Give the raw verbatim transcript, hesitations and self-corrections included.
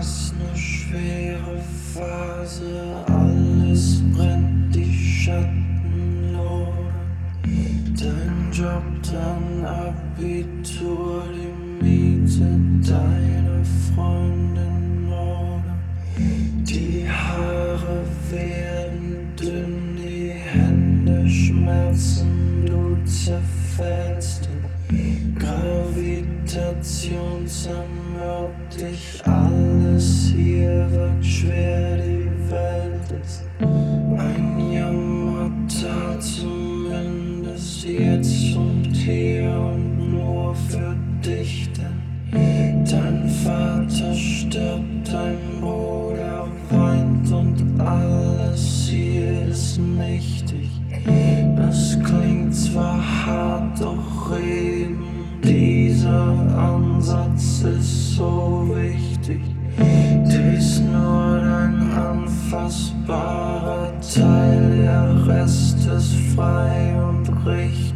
hast ne schwere Phase, alles brennt, die Schatten lodern. Dein Job, dein Abitur, die Miete, deine Freundin oder die Haare werden dünn, die Hände schmerzen, du zerfällst in Gravitation, zermürbt dich alles, hier wird schwer, die Welt ist ein Jammertal, zumindest jetzt und hier und nur für dich, denn dein Vater stirbt, dein Bruder weint und alles hier ist nichtig. Das klingt zwar hart, doch eben dieser Ansatz ist so wichtig. Dies nur dein anfassbarer Teil, der Rest ist frei und richtig.